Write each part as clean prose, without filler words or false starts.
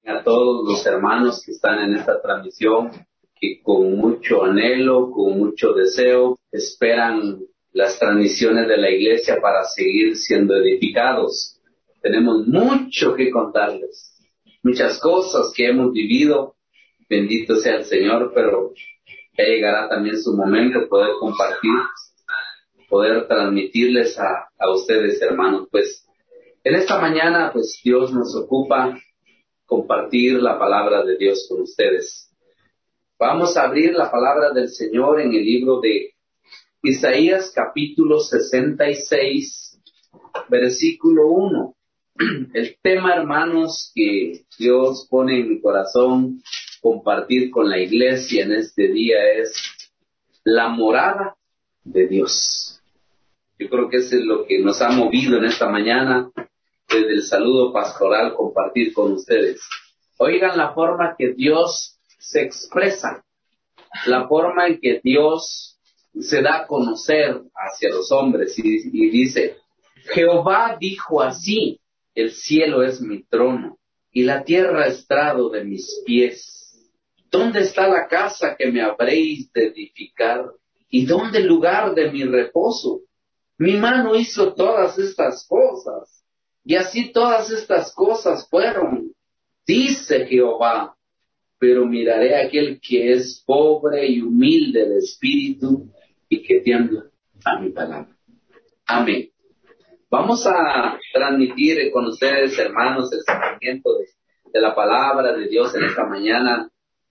A todos los hermanos que están en esta transmisión, que con mucho anhelo, con mucho deseo, esperan las transmisiones de la iglesia para seguir siendo edificados. Tenemos mucho que contarles, muchas cosas que hemos vivido, bendito sea el Señor, pero ya llegará también su momento de poder compartir, poder transmitirles a ustedes, hermanos. Pues en esta mañana, pues Dios nos ocupa compartir la palabra de Dios con ustedes. Vamos a abrir la palabra del Señor en el libro de Isaías capítulo 66, versículo 1. El tema, hermanos, que Dios pone en mi corazón compartir con la iglesia en este día es la morada de Dios. Yo creo que eso es lo que nos ha movido en esta mañana, desde el saludo pastoral, compartir con ustedes. Oigan la forma que Dios se expresa, la forma en que Dios se da a conocer hacia los hombres y dice: Jehová dijo así: el cielo es mi trono y la tierra estrado de mis pies. ¿Dónde está la casa que me habréis de edificar? ¿Y dónde el lugar de mi reposo? Mi mano hizo todas estas cosas, y así todas estas cosas fueron, dice Jehová. Pero miraré a aquel que es pobre y humilde de espíritu y que tiembla a mi palabra. Amén. Vamos a transmitir con ustedes, hermanos, el sentimiento de la palabra de Dios en esta mañana.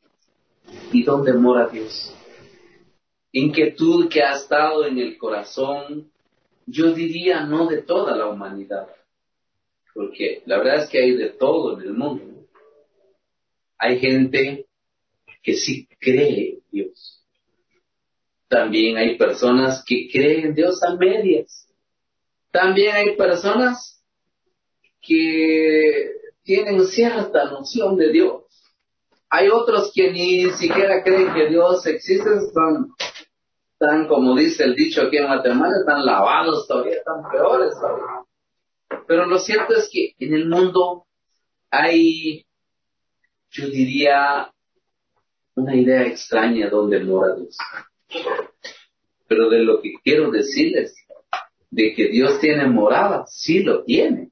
¿Y dónde mora Dios? Inquietud que ha estado en el corazón, yo diría, no de toda la humanidad, porque la verdad es que hay de todo en el mundo. Hay gente que sí cree en Dios. También hay personas que creen en Dios a medias. También hay personas que tienen cierta noción de Dios. Hay otros que ni siquiera creen que Dios existe, están, como dice el dicho aquí en Guatemala, están lavados todavía, están peores todavía. Pero lo cierto es que en el mundo hay, yo diría, una idea extraña donde mora Dios. Pero de lo que quiero decirles, de que Dios tiene morada, sí lo tiene.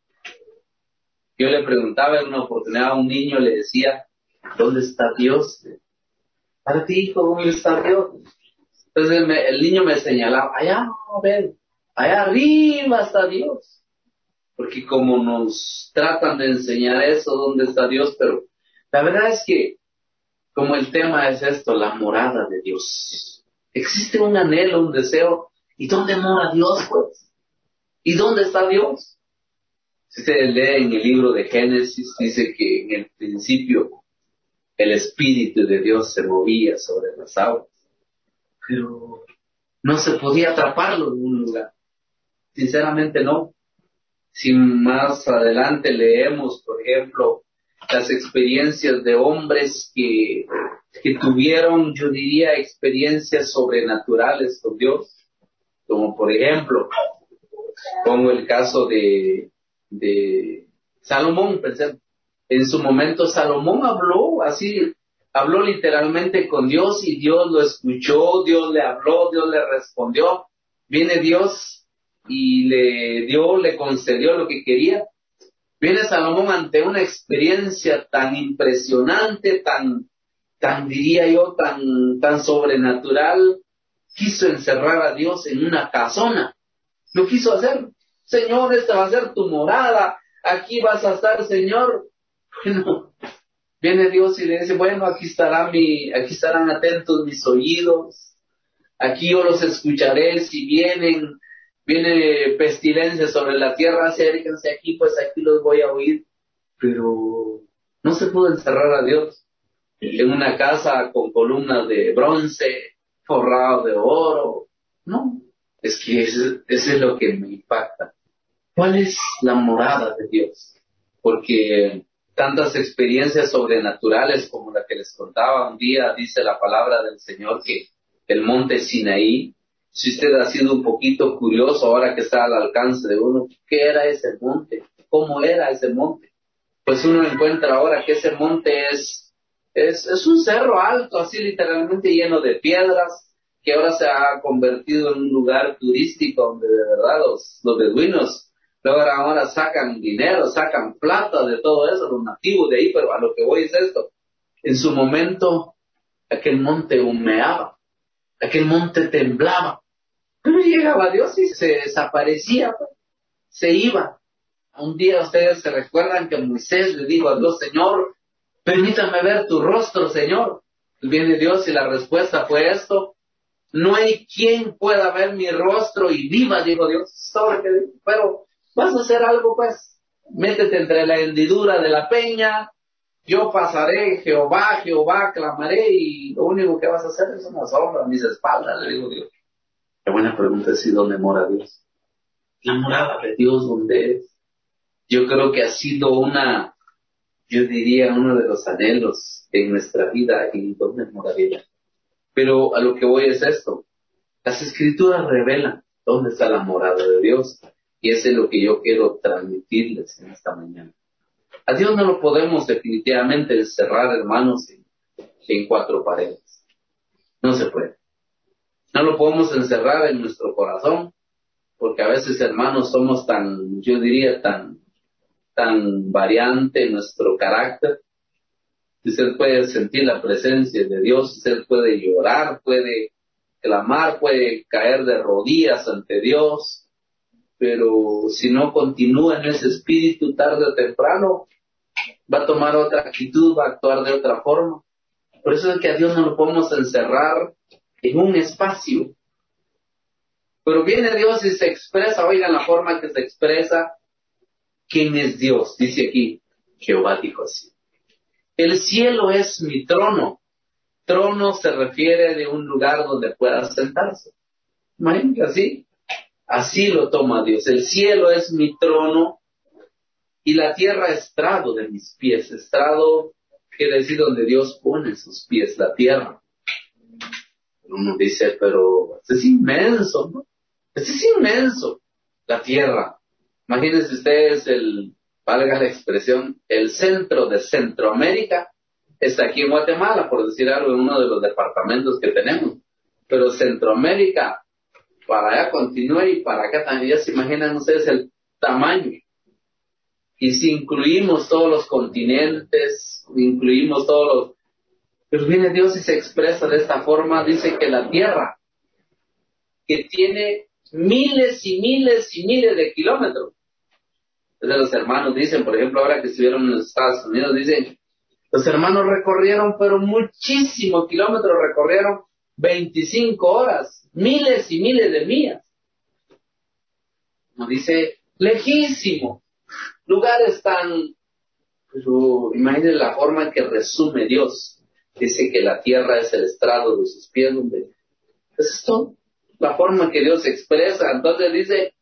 Yo le preguntaba en una oportunidad a un niño, le decía: ¿dónde está Dios? Para ti, hijo, ¿dónde está Dios? Entonces el niño me señalaba: allá, ven, allá arriba está Dios. Porque como nos tratan de enseñar eso, ¿dónde está Dios? Pero la verdad es que, como el tema es esto, la morada de Dios. Existe un anhelo, un deseo. ¿Y dónde mora Dios, pues? ¿Y dónde está Dios? Si ustedes leen en el libro de Génesis, dice que en el principio el Espíritu de Dios se movía sobre las aguas, pero no se podía atraparlo en un lugar. Sinceramente no. Si más adelante leemos, por ejemplo, las experiencias de hombres que tuvieron, yo diría, experiencias sobrenaturales con Dios, como por ejemplo, pongo el caso de Salomón. Pensé, en su momento Salomón habló literalmente con Dios y Dios lo escuchó, Dios le habló, Dios le respondió. Viene Dios y le concedió lo que quería. Viene Salomón ante una experiencia tan impresionante, tan diría yo, tan sobrenatural. Quiso encerrar a Dios en una casona. Lo quiso hacer. Señor, esta va a ser tu morada. Aquí vas a estar, Señor. Bueno, viene Dios y le dice: bueno, aquí estarán atentos mis oídos. Aquí yo los escucharé. Si viene pestilencia sobre la tierra, acérquense aquí, pues aquí los voy a oír. Pero no se pudo encerrar a Dios en una casa con columnas de bronce, forrado de oro. No, es que eso es lo que me impacta. ¿Cuál es la morada de Dios? Porque tantas experiencias sobrenaturales como la que les contaba un día, dice la palabra del Señor que el monte Sinaí, si usted ha sido un poquito curioso ahora que está al alcance de uno, ¿qué era ese monte? ¿Cómo era ese monte? pues uno encuentra ahora que ese monte es un cerro alto, así literalmente lleno de piedras, que ahora se ha convertido en un lugar turístico donde de verdad los beduinos ahora sacan dinero, sacan plata de todo eso, los nativos de ahí, pero a lo que voy es esto. En su momento, aquel monte humeaba, aquel monte temblaba, pero llegaba Dios y se desaparecía, se iba. Un día ustedes se recuerdan que Moisés le dijo a Dios, Señor, permítame ver tu rostro, Señor. Y viene Dios y la respuesta fue esto: no hay quien pueda ver mi rostro y viva, dijo Dios. Pero vas a hacer algo, pues. Métete entre la hendidura de la peña, yo pasaré, Jehová, Jehová, clamaré, y lo único que vas a hacer es una sombra a mis espaldas, le digo Dios. La buena pregunta es: ¿y dónde mora Dios? La morada de Dios, ¿dónde es? Yo creo que ha sido yo diría, uno de los anhelos en nuestra vida, y dónde mora Dios. Pero a lo que voy es esto: las Escrituras revelan dónde está la morada de Dios, y eso es lo que yo quiero transmitirles en esta mañana. A Dios no lo podemos definitivamente encerrar, hermanos, en cuatro paredes. No se puede. No lo podemos encerrar en nuestro corazón, porque a veces, hermanos, somos yo diría, tan variante en nuestro carácter. Usted puede sentir la presencia de Dios, usted puede llorar, puede clamar, puede caer de rodillas ante Dios, pero si no continúa en ese espíritu, tarde o temprano va a tomar otra actitud, va a actuar de otra forma. Por eso es que a Dios no lo podemos encerrar en un espacio. Pero viene Dios y se expresa, oigan la forma que se expresa. ¿Quién es Dios? Dice aquí, Jehová dijo así: el cielo es mi trono. Trono se refiere de un lugar donde pueda sentarse. Imagínate así. Así lo toma Dios. El cielo es mi trono y la tierra estrado de mis pies. Estrado quiere decir donde Dios pone sus pies, la tierra. Uno dice, pero esto es inmenso, ¿no? Esto es inmenso, la tierra. Imagínense ustedes valga la expresión, el centro de Centroamérica está aquí en Guatemala, por decir algo, en uno de los departamentos que tenemos. Pero Centroamérica, para allá continúa y para acá también. Ya se imaginan ustedes el tamaño. Y si incluimos todos los continentes, incluimos todos los... Pero viene Dios y se expresa de esta forma, dice que la tierra, que tiene miles y miles y miles de kilómetros. Entonces los hermanos dicen, por ejemplo, ahora que estuvieron en los Estados Unidos, dicen, los hermanos recorrieron, pero muchísimos kilómetros, recorrieron 25 horas, miles y miles de millas. Nos dice, lejísimo, lugares tan... imagínense la forma en que resume Dios. Dice que la tierra es el estrado de sus pies, donde... Es esto, la forma en que Dios se expresa. Entonces dice,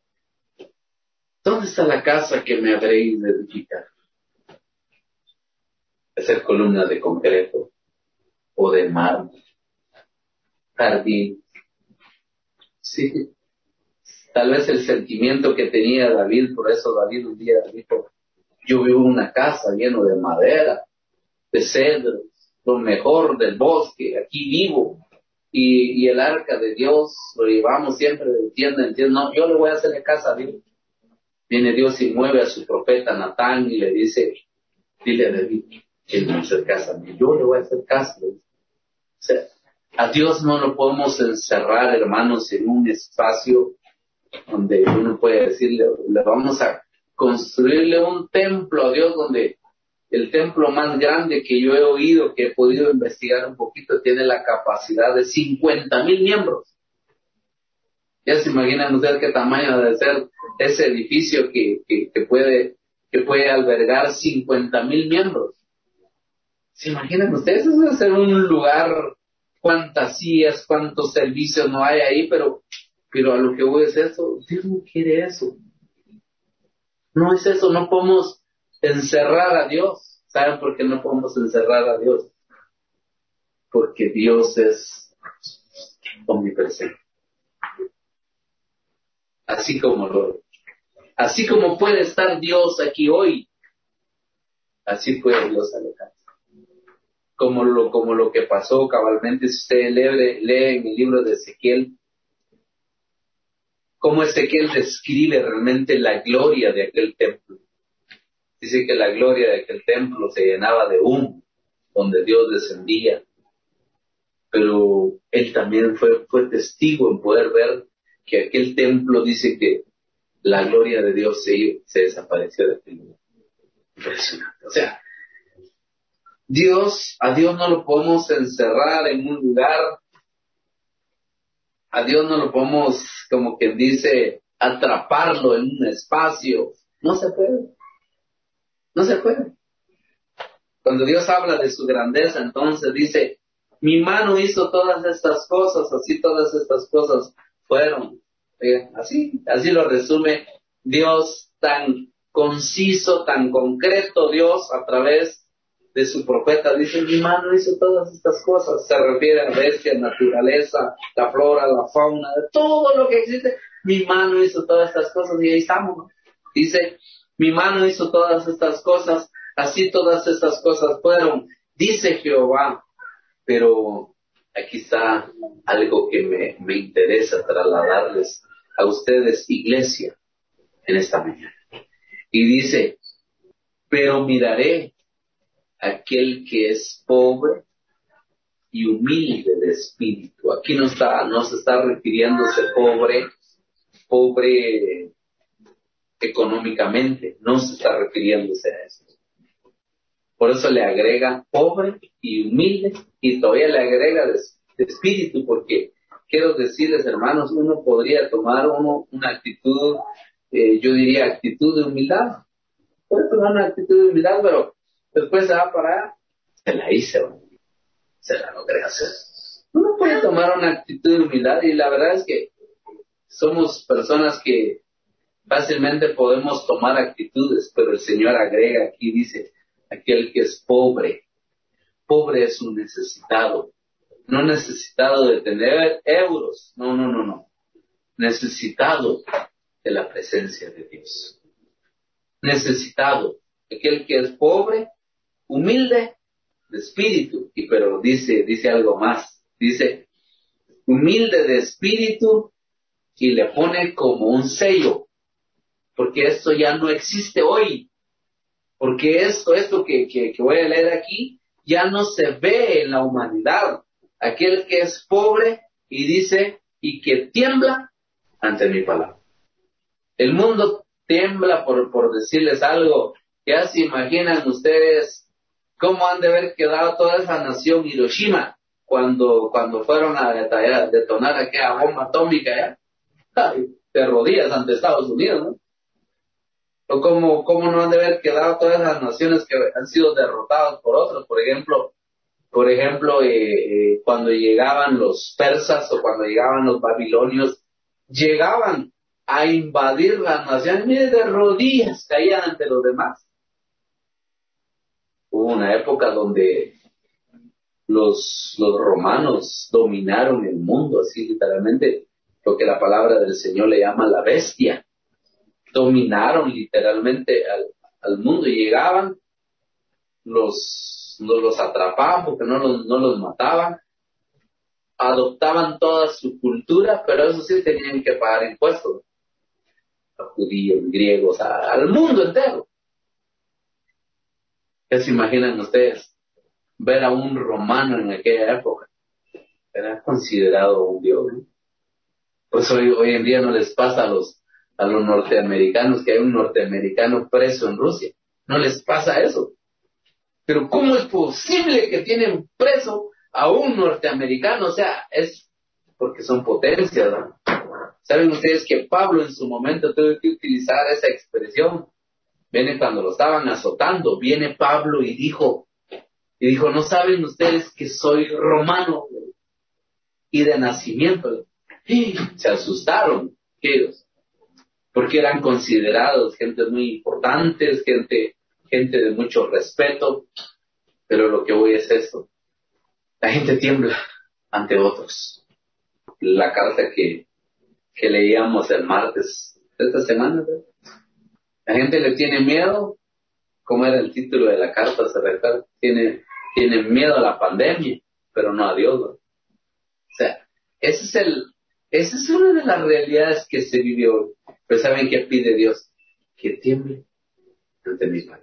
¿dónde está la casa que me habréis de edificar? ¿Hacer columnas de concreto o de mármol? Jardín. Sí. Tal vez el sentimiento que tenía David, por eso David un día dijo, yo vivo en una casa lleno de madera, de cedros, lo mejor del bosque, aquí vivo. Y el arca de Dios lo llevamos siempre de tienda en tienda. No, yo le voy a hacer casa a Dios. Viene Dios y mueve a su profeta Natán y le dice, dile a David que no hacer casa a mí, yo le voy a hacer casa. O sea, a Dios no lo podemos encerrar, hermanos, en un espacio donde uno puede decirle, le vamos a construirle un templo a Dios, donde el templo más grande que yo he oído, que he podido investigar un poquito, tiene la capacidad de 50,000 miembros. Ya se imaginan ustedes qué tamaño debe ser ese edificio que puede albergar 50,000 miembros. ¿Se imaginan ustedes? Eso debe ser un lugar, cuántas sillas, cuántos servicios no hay ahí, pero a lo que voy es eso. Dios no quiere eso. No es eso, no podemos encerrar a Dios. ¿Saben por qué no podemos encerrar a Dios? Porque Dios es omnipresente. Así como puede estar Dios aquí hoy, Así fue Dios alejarse. Como lo que pasó cabalmente, si usted lee en el libro de Ezequiel, cómo Ezequiel describe realmente la gloria de aquel templo. Dice que la gloria de aquel templo se llenaba de humo, donde Dios descendía. Pero él también fue testigo en poder ver que aquel templo, dice que la gloria de Dios se desapareció de aquel lugar. Impresionante. O sea, a Dios no lo podemos encerrar en un lugar, a Dios no lo podemos, como quien dice, atraparlo en un espacio. No se puede, no se puede. Cuando Dios habla de su grandeza, entonces dice, mi mano hizo todas estas cosas, así todas estas cosas fueron. Así lo resume Dios, tan conciso, tan concreto Dios a través de su profeta. Dice, mi mano hizo todas estas cosas. Se refiere a bestias, naturaleza, la flora, la fauna, de todo lo que existe. Mi mano hizo todas estas cosas y ahí estamos, ¿no? Dice, mi mano hizo todas estas cosas, así todas estas cosas fueron, dice Jehová. Pero aquí está algo que me interesa trasladarles a ustedes, iglesia, en esta mañana. Y dice, pero miraré a aquel que es pobre y humilde de espíritu. Aquí no se está refiriéndose pobre económicamente, no se está refiriéndose a eso. Por eso le agrega pobre y humilde, y todavía le agrega de espíritu, porque quiero decirles, hermanos, uno podría tomar una actitud, yo diría actitud de humildad. Puede tomar una actitud de humildad, pero después se va para allá, se la hice, se la logré hacer. Uno puede tomar una actitud de humildad, y la verdad es que somos personas que fácilmente podemos tomar actitudes, pero el Señor agrega aquí, dice, aquel que es pobre es un necesitado, no necesitado de tener euros, no, necesitado de la presencia de Dios, necesitado, aquel que es pobre, humilde de espíritu, pero dice algo más, dice, humilde de espíritu, y le pone como un sello, porque esto ya no existe hoy, porque esto que voy a leer aquí, ya no se ve en la humanidad. Aquel que es pobre, y dice, y que tiembla ante mi palabra. El mundo tiembla por decirles algo. Ya se imaginan ustedes cómo han de haber quedado toda esa nación Hiroshima cuando fueron a detonar aquella bomba atómica, ¿ya? Ay, de rodillas ante Estados Unidos, ¿no? O cómo no han de haber quedado todas las naciones que han sido derrotadas por otros. Por ejemplo, cuando llegaban los persas o cuando llegaban los babilonios, llegaban a invadir las naciones, mire, de rodillas caían ante los demás. Hubo una época donde los romanos dominaron el mundo, así literalmente, lo que la palabra del Señor le llama la bestia. Dominaron literalmente al mundo, y llegaban, los atrapaban porque no los mataban, adoptaban toda su cultura, pero eso sí tenían que pagar impuestos, a judíos, griegos, al mundo entero. ¿Qué se imaginan ustedes? Ver a un romano en aquella época era considerado un dios, ¿no? Pues hoy en día no les pasa a los norteamericanos que hay un norteamericano preso en Rusia. No les pasa eso. Pero ¿cómo es posible que tienen preso a un norteamericano? O sea, es porque son potencias, ¿no? ¿Saben ustedes que Pablo en su momento tuvo que utilizar esa expresión? Viene cuando lo estaban azotando, viene Pablo y dijo, ¿no saben ustedes que soy romano y de nacimiento? Y se asustaron ellos, porque eran considerados gente muy importantes, gente de mucho respeto. Pero lo que voy es esto: la gente tiembla ante otros. La carta que leíamos el martes de esta semana, ¿verdad? La gente le tiene miedo ¿cómo era el título de la carta? ¿Se recuerda? Tienen miedo a la pandemia, pero no a Dios, ¿no? O sea, esa es una de las realidades que se vive hoy. Pero ¿saben qué pide Dios? Que tiemble ante mi palabra.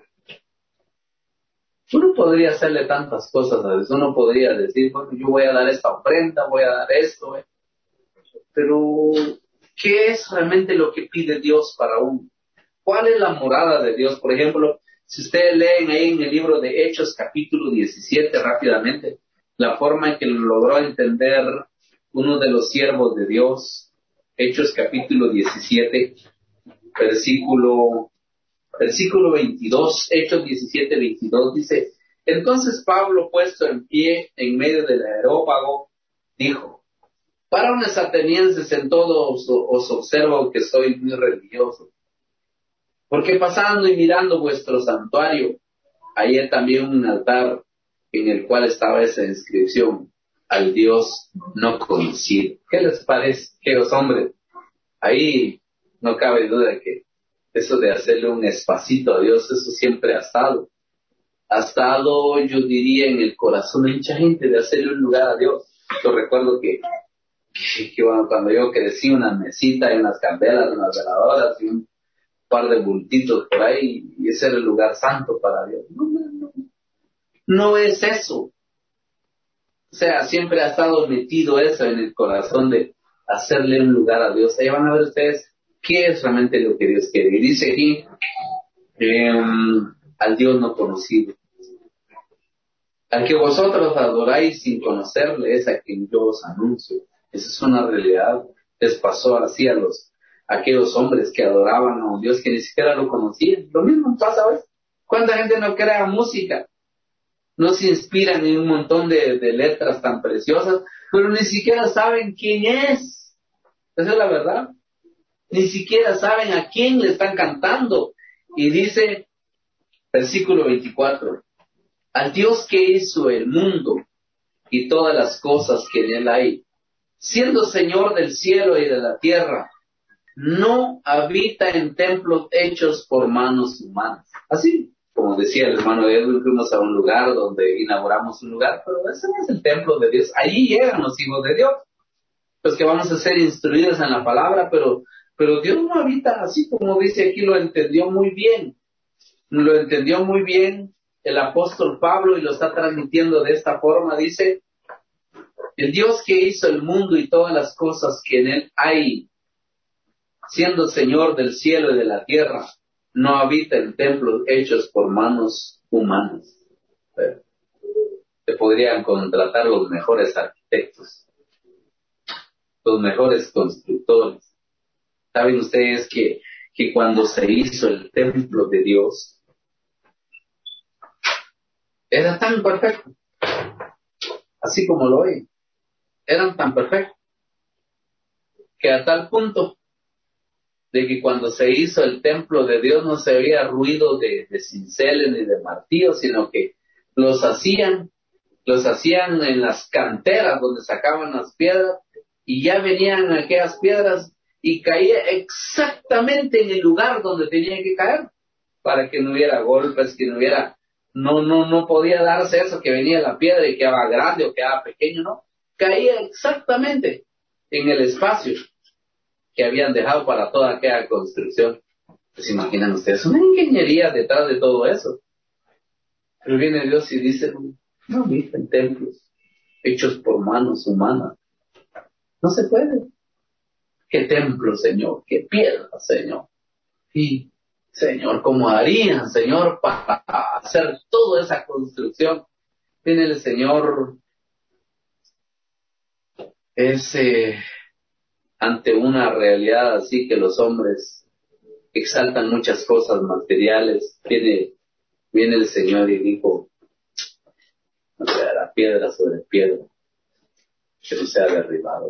Uno podría hacerle tantas cosas a Dios. Uno podría decir, bueno, yo voy a dar esta ofrenda, voy a dar esto, pero ¿qué es realmente lo que pide Dios para uno? ¿Cuál es la morada de Dios? Por ejemplo, si ustedes leen ahí en el libro de Hechos capítulo 17 rápidamente, la forma en que lo logró entender uno de los siervos de Dios, Hechos capítulo 17, versículo 22, Hechos 17, 22, dice, entonces Pablo, puesto en pie en medio del areópago, dijo, varones atenienses, en todo os observo que soy muy religioso, porque pasando y mirando vuestro santuario, hallé también un altar en el cual estaba esa inscripción, al Dios no conocido. ¿Qué les parece, queridos hombres? Ahí no cabe duda de que eso de hacerle un espacito a Dios, eso siempre ha estado. Ha estado, yo diría, en el corazón de mucha gente de hacerle un lugar a Dios. Yo recuerdo que bueno, cuando yo crecí, una mesita y unas candelas, unas veladoras y un par de bultitos por ahí, y ese era el lugar santo para Dios. No es eso. O sea, siempre ha estado metido eso en el corazón de hacerle un lugar a Dios. Ahí van a ver ustedes qué es realmente lo que Dios quiere. Y dice aquí, al Dios no conocido. Al que vosotros adoráis sin conocerle es a quien yo os anuncio. Esa es una realidad. Les pasó así a aquellos hombres que adoraban a un Dios que ni siquiera lo conocían. Lo mismo pasa hoy. ¿Cuánta gente no crea música? No se inspiran en un montón de letras tan preciosas, pero ni siquiera saben quién es. Esa es la verdad. Ni siquiera saben a quién le están cantando. Y dice, versículo 24, al Dios que hizo el mundo y todas las cosas que en él hay, siendo Señor del cielo y de la tierra, no habita en templos hechos por manos humanas. Así, como decía el hermano Edwin, fuimos a un lugar donde inauguramos un lugar, pero ese no es el templo de Dios. Allí llegan los hijos de Dios, los que vamos a ser instruidos en la palabra, pero Dios no habita así como dice aquí, lo entendió muy bien. Lo entendió muy bien el apóstol Pablo y lo está transmitiendo de esta forma. Dice, el Dios que hizo el mundo y todas las cosas que en él hay, siendo Señor del cielo y de la tierra, no habita en templos hechos por manos humanas. Se podrían contratar los mejores arquitectos, los mejores constructores. ¿Saben ustedes que cuando se hizo el templo de Dios, era tan perfecto, así como lo oyen, eran tan perfectos, que a tal punto de que cuando se hizo el templo de Dios no se oía ruido de cinceles ni de martillos, sino que los hacían en las canteras donde sacaban las piedras y ya venían aquellas piedras y caía exactamente en el lugar donde tenía que caer para que no hubiera golpes, que no hubiera, no podía darse eso que venía la piedra y quedaba grande o quedaba pequeño, no, caía exactamente en el espacio que habían dejado para toda aquella construcción. Pues imaginan ustedes, una ingeniería detrás de todo eso. Pero viene Dios y dice, no habiten templos hechos por manos humanas. No se puede. ¿Qué templo, Señor? ¿Qué piedra, Señor? Y, Señor, ¿cómo harían, Señor, para hacer toda esa construcción? Viene el Señor, ante una realidad así que los hombres exaltan muchas cosas materiales. Viene el Señor y dijo, no sea piedra sobre piedra, que no sea derribado.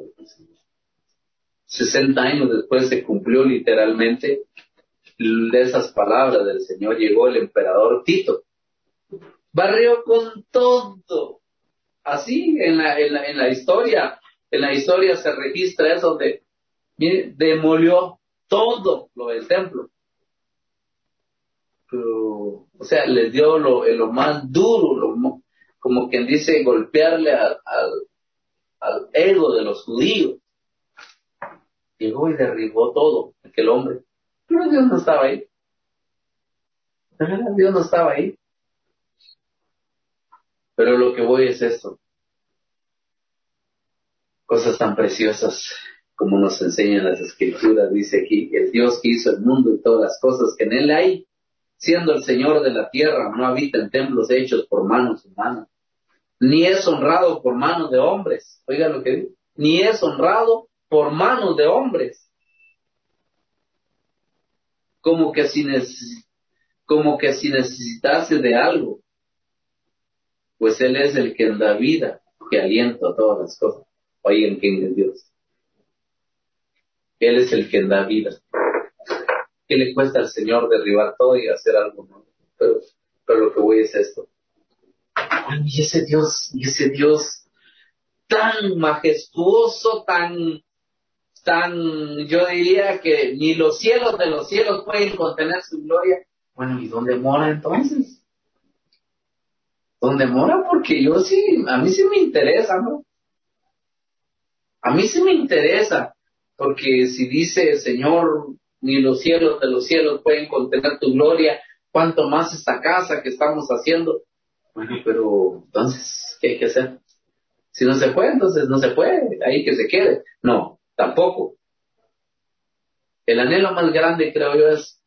60 años después se cumplió literalmente de esas palabras del Señor. Llegó el emperador Tito, barrió con todo. Así en la historia se registra eso de demolió todo lo del templo. Pero o sea, les dio lo más duro, como quien dice, golpearle al ego de los judíos. Llegó y derribó todo, aquel hombre. Pero Dios no estaba ahí. Dios no estaba ahí. Pero lo que voy es esto. Cosas tan preciosas como nos enseñan las Escrituras, dice aquí, el Dios que hizo el mundo y todas las cosas que en él hay, siendo el Señor de la tierra, no habita en templos hechos por manos humanas, ni es honrado por manos de hombres. Oiga lo que dice, ni es honrado por manos de hombres, como que si necesitase de algo, pues él es el que da vida, que alienta a todas las cosas. Oigan quién es Dios. Él es el que da vida. ¿Qué le cuesta al Señor derribar todo y hacer algo nuevo? Pero lo que voy es esto. Y ese Dios tan majestuoso, tan, yo diría que ni los cielos de los cielos pueden contener su gloria. Bueno, ¿y dónde mora entonces? ¿Dónde mora? Porque a mí sí me interesa, ¿no? A mí sí me interesa, porque si dice, Señor, ni los cielos de los cielos pueden contener tu gloria, cuánto más esta casa que estamos haciendo. Bueno, pero entonces, ¿qué hay que hacer? Si no se puede, entonces no se puede, ahí que se quede. No, tampoco. El anhelo más grande, creo yo, es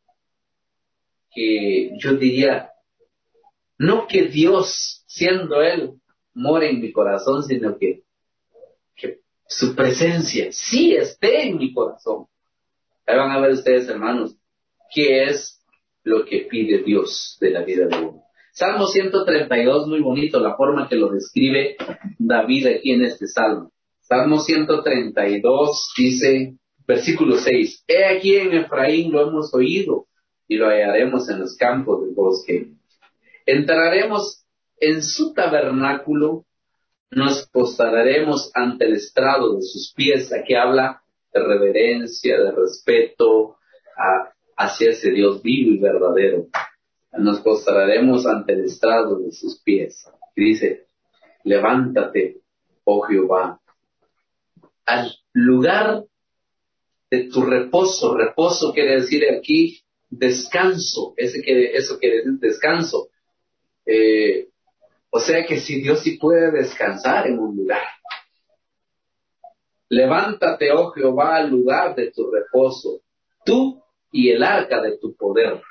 que yo diría, no que Dios, siendo Él, more en mi corazón, sino que su presencia sí esté en mi corazón. Ahí van a ver ustedes, hermanos, qué es lo que pide Dios de la vida de uno. Salmo 132, muy bonito, la forma que lo describe David aquí en este salmo. Salmo 132 dice, versículo 6, He aquí en Efraín lo hemos oído y lo hallaremos en los campos del bosque. Entraremos en su tabernáculo, nos postraremos ante el estrado de sus pies. Aquí habla de reverencia, de respeto hacia ese Dios vivo y verdadero. Nos postraremos ante el estrado de sus pies. Y dice, levántate, oh Jehová, al lugar de tu reposo. Reposo quiere decir aquí descanso. Eso quiere decir descanso. O sea que si Dios sí puede descansar en un lugar. Levántate, oh Jehová, al lugar de tu reposo, tú y el arca de tu poder.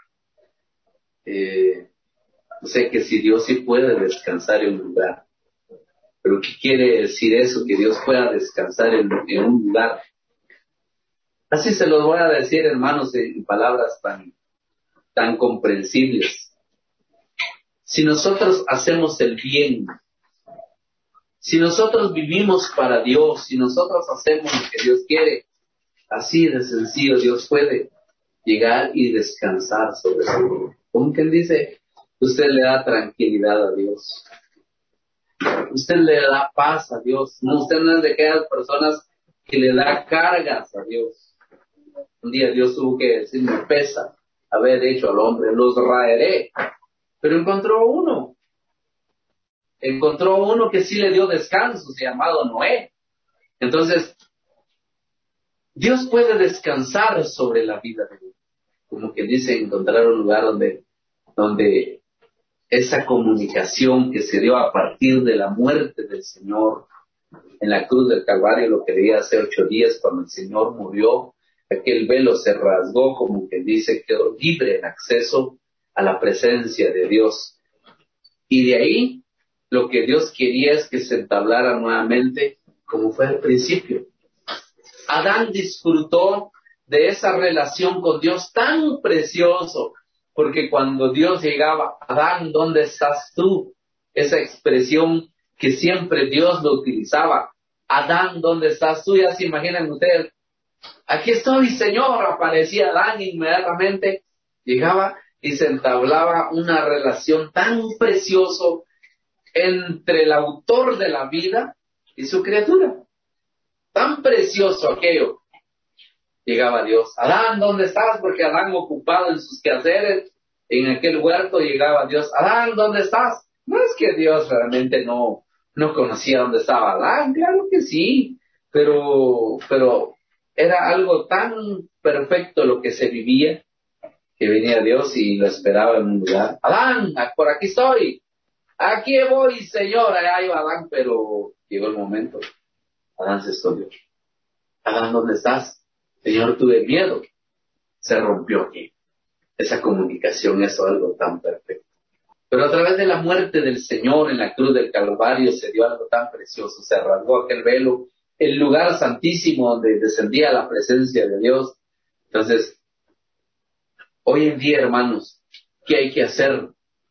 O sea que si Dios sí puede descansar en un lugar. Pero ¿qué quiere decir eso? Que Dios pueda descansar en un lugar. Así se los voy a decir, hermanos, en palabras tan comprensibles. Si nosotros hacemos el bien, si nosotros vivimos para Dios, si nosotros hacemos lo que Dios quiere, así de sencillo, Dios puede llegar y descansar sobre su. Como quien dice, usted le da tranquilidad a Dios. Usted le da paz a Dios. No, usted no es de aquellas personas que le da cargas a Dios. Un día Dios tuvo que decirme, pesa haber hecho al hombre, los raeré. Pero encontró uno que sí le dio descanso, llamado Noé. Entonces, Dios puede descansar sobre la vida de uno. Como que dice, encontrar un lugar donde esa comunicación que se dio a partir de la muerte del Señor en la cruz del Calvario, lo que debía hace 8 días cuando el Señor murió, aquel velo se rasgó, como que dice, quedó libre el acceso a la presencia de Dios. Y de ahí, lo que Dios quería es que se entablara nuevamente como fue al principio. Adán disfrutó de esa relación con Dios tan precioso, porque cuando Dios llegaba, Adán, ¿dónde estás tú? Esa expresión que siempre Dios lo utilizaba. Adán, ¿dónde estás tú? Ya se imaginan ustedes. Aquí estoy, Señor. Aparecía Adán inmediatamente. Llegaba y se entablaba una relación tan precioso entre el autor de la vida y su criatura. Tan precioso aquello. Llegaba Dios. Adán, ¿dónde estás? Porque Adán, ocupado en sus quehaceres, En aquel huerto llegaba Dios, Adán, ¿dónde estás? No es que Dios realmente no conocía dónde estaba Adán, claro que sí, pero era algo tan perfecto lo que se vivía, que venía Dios y lo esperaba en un lugar. Adán, por aquí estoy, aquí voy, Señor. Allá iba Adán, pero llegó el momento. Adán se escondió. Adán, ¿dónde estás? Señor, tuve miedo. Se rompió aquí. Esa comunicación es algo tan perfecto. Pero a través de la muerte del Señor en la cruz del Calvario se dio algo tan precioso. Se rasgó aquel velo, el lugar santísimo donde descendía la presencia de Dios. Entonces, hoy en día, hermanos, ¿qué hay que hacer?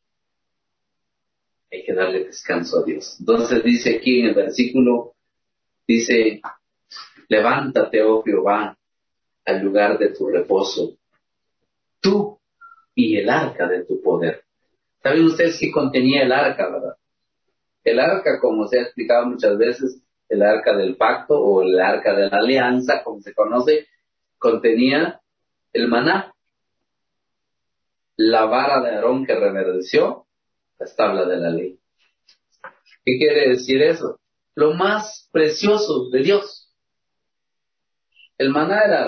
Hay que darle descanso a Dios. Entonces dice aquí en el versículo, dice, levántate, oh Jehová, al lugar de tu reposo, tú y el arca de tu poder. ¿Saben ustedes qué contenía el arca, verdad? El arca, como se ha explicado muchas veces, el arca del pacto o el arca de la alianza, como se conoce, contenía el maná, la vara de Aarón que reverdeció, las tablas de la ley. ¿Qué quiere decir eso? Lo más precioso de Dios. El maná era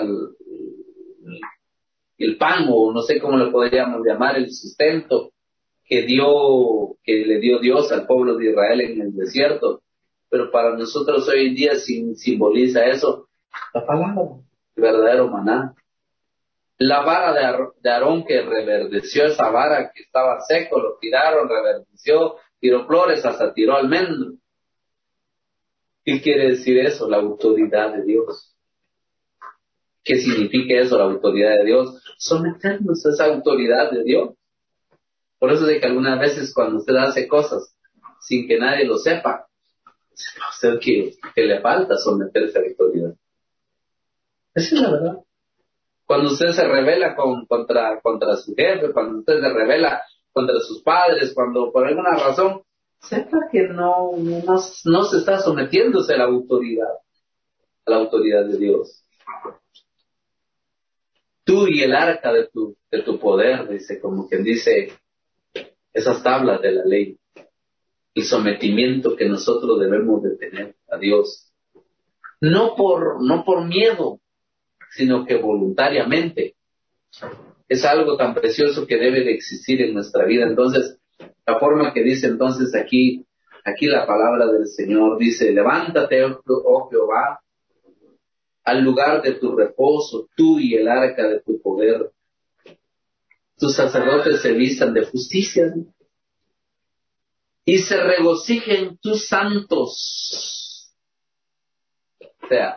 el pan, o no sé cómo le podríamos llamar, el sustento que le dio Dios al pueblo de Israel en el desierto. Pero para nosotros hoy en día simboliza eso, la palabra, el verdadero maná. La vara de Aarón que reverdeció, esa vara que estaba seco, lo tiraron, reverdeció, tiró flores, hasta tiró almendro. ¿Qué quiere decir eso? La autoridad de Dios. ¿Qué significa eso, la autoridad de Dios? Someternos a esa autoridad de Dios. Por eso de que algunas veces cuando usted hace cosas sin que nadie lo sepa, sepa usted que le falta someterse a la autoridad. Esa es la verdad. Cuando usted se rebela contra su jefe, cuando usted se rebela contra sus padres, cuando por alguna razón, sepa que no se está sometiéndose a la autoridad de Dios. Tú y el arca de tu poder, dice, como quien dice, esas tablas de la ley, el sometimiento que nosotros debemos de tener a Dios, no por miedo, sino que voluntariamente. Es algo tan precioso que debe de existir en nuestra vida. Entonces, la forma que dice entonces aquí la palabra del Señor dice, levántate, oh Jehová, al lugar de tu reposo, tú y el arca de tu poder. Tus sacerdotes se vistan de justicia y se regocijen tus santos. O sea,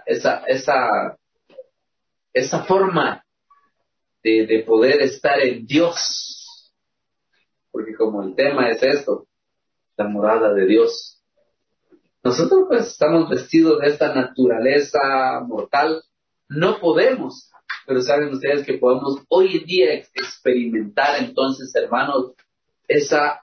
esa forma de poder estar en Dios, porque como el tema es esto, la morada de Dios. Nosotros pues estamos vestidos de esta naturaleza mortal, no podemos, pero saben ustedes que podemos hoy en día experimentar entonces, hermanos, esa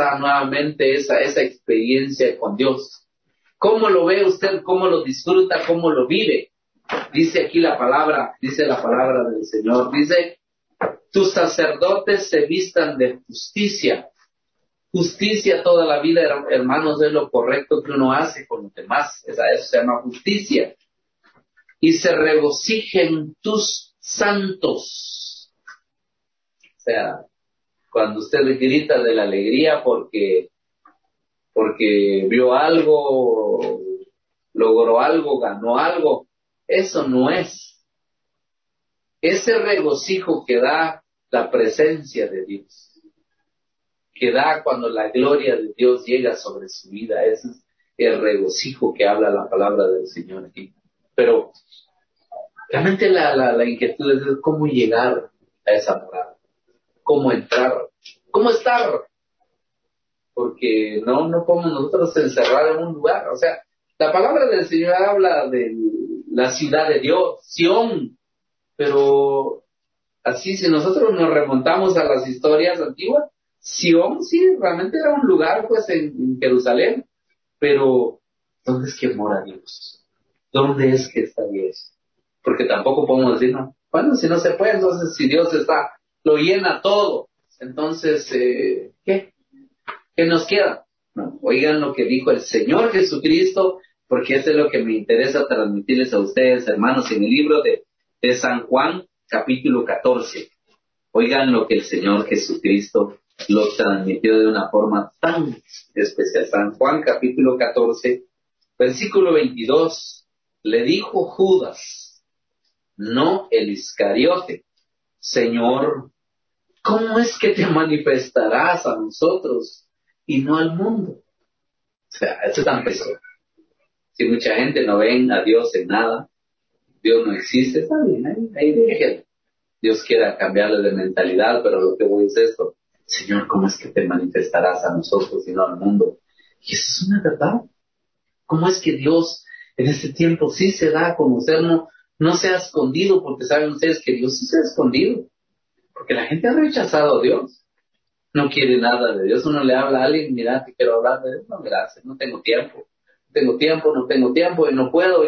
experiencia con Dios. ¿Cómo lo ve usted? ¿Cómo lo disfruta? ¿Cómo lo vive? Dice la palabra del Señor, dice, tus sacerdotes se vistan de justicia. Justicia toda la vida, hermanos, es lo correcto que uno hace con los demás. Eso se llama justicia. Y se regocijen tus santos. O sea, cuando usted le grita de la alegría porque vio algo, logró algo, ganó algo, eso no es. Ese regocijo que da la presencia de Dios, que da cuando la gloria de Dios llega sobre su vida, ese es el regocijo que habla la palabra del Señor aquí. Pero realmente la inquietud es cómo llegar a esa morada, cómo entrar, cómo estar, porque no podemos nosotros encerrar en un lugar. O sea, la palabra del Señor habla de la ciudad de Dios, Sión, pero así si nosotros nos remontamos a las historias antiguas, Sión sí, realmente era un lugar pues en Jerusalén, pero ¿dónde es que mora Dios? ¿Dónde es que está Dios? Porque tampoco podemos decir, no, bueno, si no se puede, entonces si Dios está, lo llena todo. Entonces, ¿qué? ¿Qué nos queda? No, oigan lo que dijo el Señor Jesucristo, porque eso es lo que me interesa transmitirles a ustedes, hermanos, en el libro de San Juan, capítulo 14. Oigan lo que el Señor Jesucristo lo transmitió de una forma tan especial. San Juan, capítulo 14, versículo 22. Le dijo Judas, no el Iscariote, Señor, ¿cómo es que te manifestarás a nosotros y no al mundo? O sea, eso es tan pesado. Si mucha gente no ven a Dios en nada, Dios no existe, está bien, ahí déjenlo. Dios quiera cambiarle de mentalidad, pero lo que voy es esto. Señor, ¿cómo es que te manifestarás a nosotros y no al mundo? Y eso es una verdad. ¿Cómo es que Dios en este tiempo sí se da a conocer, no se ha escondido? Porque saben ustedes que Dios sí se ha escondido. Porque la gente ha rechazado a Dios. No quiere nada de Dios. Uno le habla a alguien, mira, te quiero hablar de Dios. No, gracias, no tengo tiempo. No tengo tiempo y no puedo.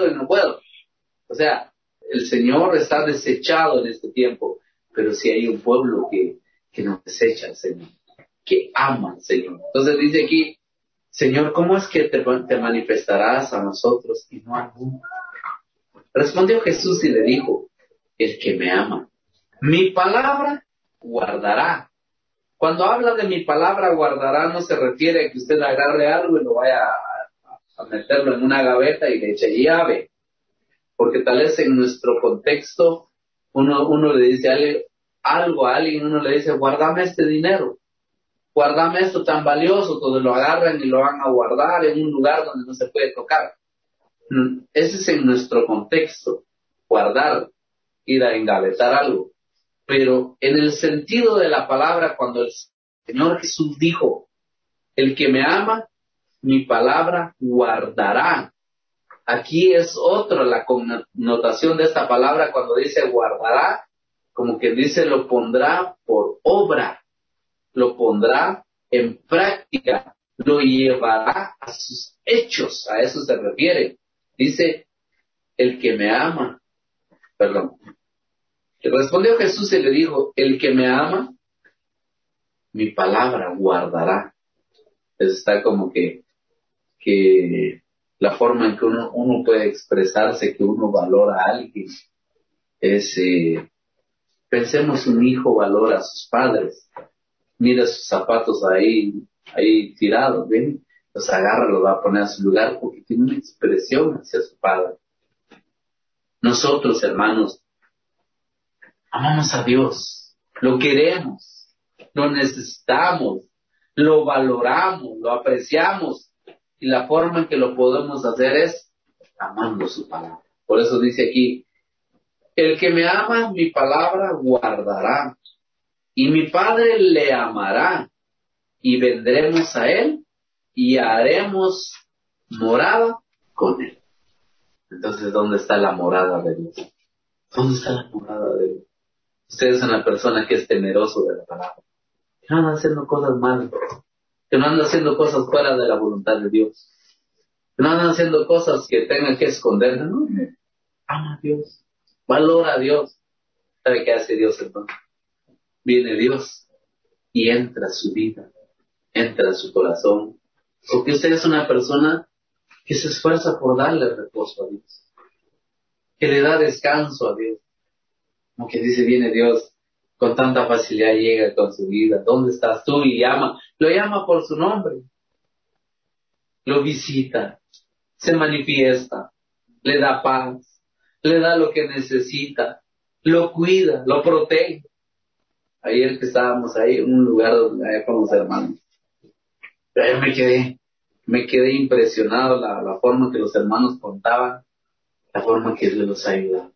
O sea, el Señor está desechado en este tiempo, pero si hay un pueblo que no desecha al Señor, que ama al Señor. Entonces dice aquí, Señor, ¿cómo es que te manifestarás a nosotros y no al mundo? Respondió Jesús y le dijo, el que me ama, mi palabra guardará. Cuando habla de mi palabra guardará, no se refiere a que usted agarre algo y lo vaya a meterlo en una gaveta y le eche llave. Porque tal vez en nuestro contexto uno le dice algo a alguien, uno le dice, guárdame este dinero, guárdame esto tan valioso, donde lo agarran y lo van a guardar en un lugar donde no se puede tocar. Ese es en nuestro contexto, guardar, ir a engavetar algo. Pero en el sentido de la palabra, cuando el Señor Jesús dijo, el que me ama, mi palabra guardará. Aquí es otra la connotación de esta palabra cuando dice guardará, como que dice lo pondrá por obra, lo pondrá en práctica, lo llevará a sus hechos, a eso se refiere. Dice, el que me ama, perdón. Le respondió Jesús y le dijo, el que me ama, mi palabra guardará. Eso está como que la forma en que uno puede expresarse, que uno valora a alguien, es, pensemos, un hijo valora a sus padres, mira sus zapatos ahí tirados, ¿ven? Los agarra, los va a poner a su lugar porque tiene una expresión hacia su padre. Nosotros, hermanos, amamos a Dios, lo queremos, lo necesitamos, lo valoramos, lo apreciamos, y la forma en que lo podemos hacer es amando su palabra. Por eso dice aquí, el que me ama, mi palabra guardará, y mi Padre le amará, y vendremos a él, y haremos morada con él. Entonces, ¿dónde está la morada de Dios? ¿Dónde está la morada de Dios? Usted es una persona que es temeroso de la palabra, que no anda haciendo cosas malas, que no anda haciendo cosas fuera de la voluntad de Dios, que no anda haciendo cosas que tengan que esconder, no, ama a Dios, valora a Dios. ¿Sabe qué hace Dios entonces? Viene Dios y entra a su vida, entra a su corazón, porque usted es una persona que se esfuerza por darle reposo a Dios, que le da descanso a Dios, como que dice, viene Dios, con tanta facilidad llega con su vida, ¿dónde estás tú? Y lo llama por su nombre, lo visita, se manifiesta, le da paz, le da lo que necesita, lo cuida, lo protege. Ayer que estábamos ahí en un lugar donde había con los hermanos, pero yo me quedé impresionado la forma que los hermanos contaban, la forma que Dios los ha ayudado,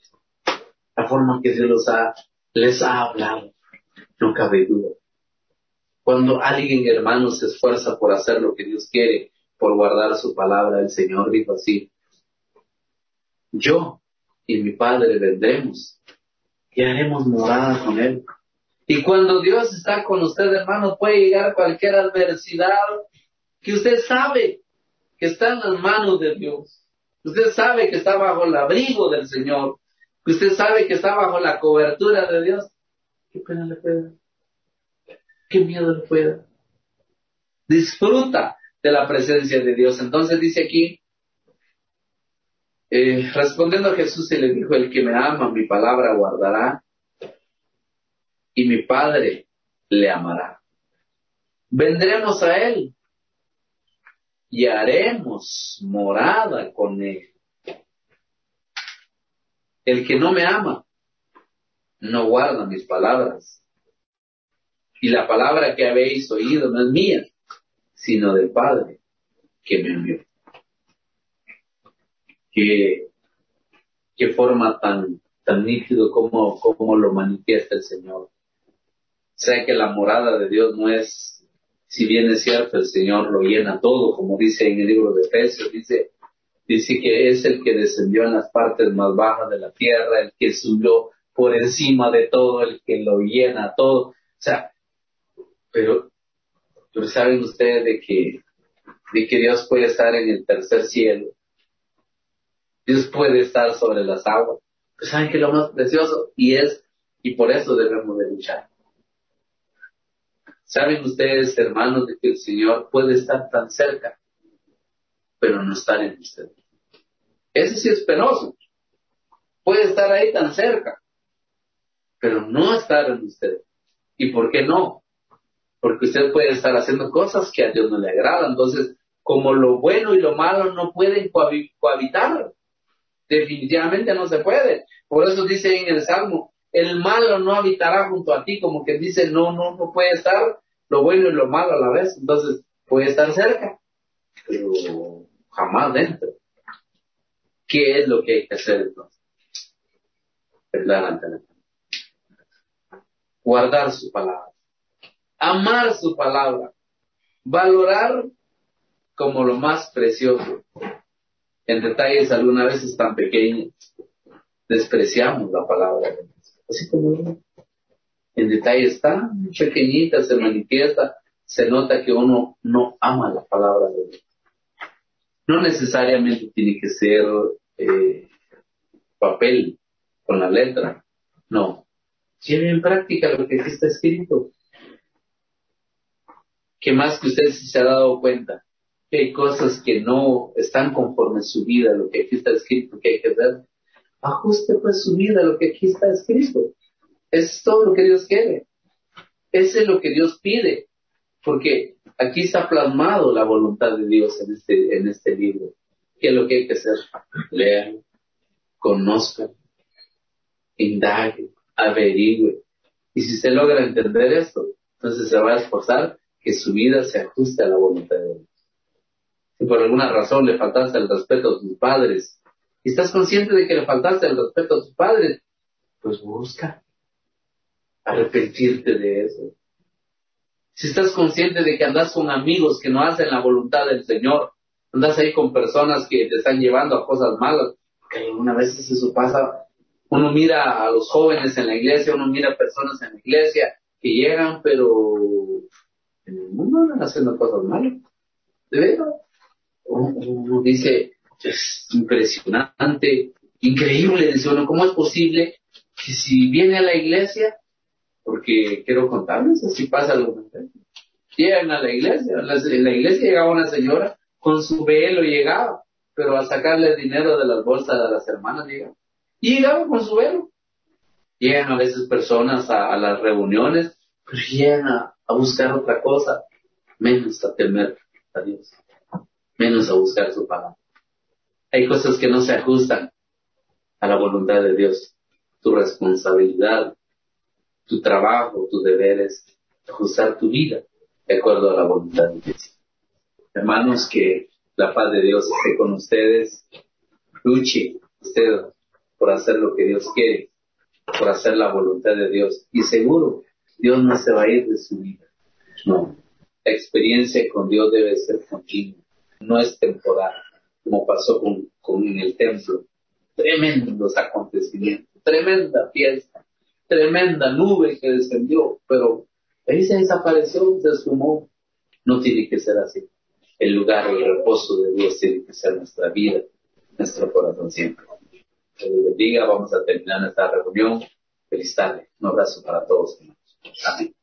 la forma que Dios les ha hablado, no cabe duda. Cuando alguien, hermano, se esfuerza por hacer lo que Dios quiere, por guardar su palabra, el Señor dijo así, yo y mi Padre vendremos y haremos morada con Él. Y cuando Dios está con usted, hermano, puede llegar cualquier adversidad que usted sabe que está en las manos de Dios. Usted sabe que está bajo el abrigo del Señor. Usted sabe que está bajo la cobertura de Dios. ¿Qué pena le puede dar? ¿Qué miedo le puede dar? Disfruta de la presencia de Dios. Entonces dice aquí, respondiendo a Jesús se le dijo, el que me ama, mi palabra guardará, y mi Padre le amará. Vendremos a Él y haremos morada con Él. El que no me ama, no guarda mis palabras. Y la palabra que habéis oído no es mía, sino del Padre que me envió. Qué forma tan nítido como lo manifiesta el Señor. Sé que la morada de Dios no es, si bien es cierto, el Señor lo llena todo, como dice en el libro de Efesios, dice que es el que descendió en las partes más bajas de la tierra, el que subió por encima de todo, el que lo llena todo. O sea, pero saben ustedes de que Dios puede estar en el tercer cielo, Dios puede estar sobre las aguas. Pues saben que lo más precioso, y por eso debemos de luchar. Saben ustedes, hermanos, de que el Señor puede estar tan cerca, pero no estar en ustedes. Ese sí es penoso. Puede estar ahí tan cerca, pero no estar en usted. ¿Y por qué no? Porque usted puede estar haciendo cosas que a Dios no le agradan. Entonces, como lo bueno y lo malo no pueden cohabitar, definitivamente no se puede. Por eso dice en el Salmo, el malo no habitará junto a ti, como que dice, no puede estar lo bueno y lo malo a la vez. Entonces, puede estar cerca, pero jamás dentro. ¿Qué es lo que hay que hacer entonces? Verdad ante la guardar su palabra, amar su palabra, valorar como lo más precioso. En detalles algunas veces tan pequeños, despreciamos la palabra de Dios. Así como en detalles tan pequeñitas se manifiesta, se nota que uno no ama la palabra de Dios. No necesariamente tiene que ser papel con la letra, no. Lleve en práctica lo que aquí está escrito. Que más que usted se ha dado cuenta que hay cosas que no están conforme a su vida, lo que aquí está escrito, que hay que hacer. Ajuste pues su vida a lo que aquí está escrito. Es todo lo que Dios quiere. Ese es lo que Dios pide. Porque aquí está plasmado la voluntad de Dios en este libro. ¿Qué es lo que hay que hacer? Lean, conozcan, indague, averigüe. Y si usted logra entender esto, entonces se va a esforzar que su vida se ajuste a la voluntad de Dios. Si por alguna razón le faltaste el respeto a tus padres, y estás consciente de que le faltaste el respeto a tus padres, pues busca arrepentirte de eso. Si estás consciente de que andas con amigos que no hacen la voluntad del Señor, andas ahí con personas que te están llevando a cosas malas, porque algunas veces eso pasa. Uno mira a los jóvenes en la iglesia, uno mira a personas en la iglesia que llegan, pero en el mundo andan haciendo cosas malas. De verdad. Uno dice, es impresionante, increíble, dice uno, ¿cómo es posible que si viene a la iglesia, porque quiero contarles, así pasa algunas veces, llegan a la iglesia, en la iglesia llegaba una señora, con su velo llegaba, pero a sacarle dinero de las bolsas de las hermanas llegaba, y llegaba con su velo. Llegan a veces personas a las reuniones, pero llegan a buscar otra cosa, menos a temer a Dios, menos a buscar su palabra. Hay cosas que no se ajustan a la voluntad de Dios. Tu responsabilidad, tu trabajo, tu deber es ajustar tu vida de acuerdo a la voluntad de Dios. Hermanos, que la paz de Dios esté con ustedes. Luche usted por hacer lo que Dios quiere, por hacer la voluntad de Dios. Y seguro, Dios no se va a ir de su vida. No. La experiencia con Dios debe ser continua, no es temporal, como pasó con el templo. Tremendos acontecimientos, tremenda fiesta, tremenda nube que descendió, pero ahí se desapareció, se esfumó. No tiene que ser así. El lugar, el reposo de Dios tiene que ser nuestra vida, nuestro corazón siempre. Que Dios bendiga, vamos a terminar esta reunión. Feliz tarde. Un abrazo para todos, hermanos. Amén.